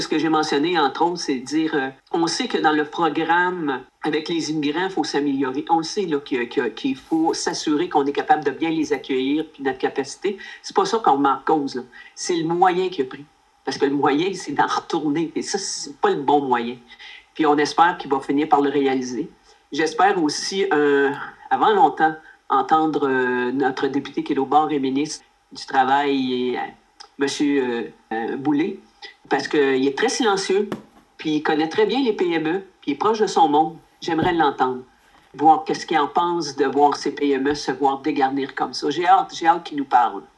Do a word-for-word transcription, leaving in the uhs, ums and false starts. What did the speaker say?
Ce que j'ai mentionné, entre autres, c'est de dire, euh, on sait que dans le programme avec les immigrants, il faut s'améliorer. On le sait là, qu'il, qu'il faut s'assurer qu'on est capable de bien les accueillir, puis notre capacité. C'est pas ça qu'on remet en cause, là. C'est le moyen qu'il a pris. Parce que le moyen, c'est d'en retourner. Et ça, c'est pas le bon moyen. Puis on espère qu'il va finir par le réaliser. J'espère aussi, euh, avant longtemps, entendre euh, notre député qui est au bord et ministre du Travail, euh, M. Euh, euh, Boulay, parce qu'il est très silencieux, puis il connaît très bien les P M E, puis il est proche de son monde. J'aimerais l'entendre, voir qu'est-ce qu'il en pense de voir ces P M E se voir dégarnir comme ça. J'ai hâte, j'ai hâte qu'il nous parle.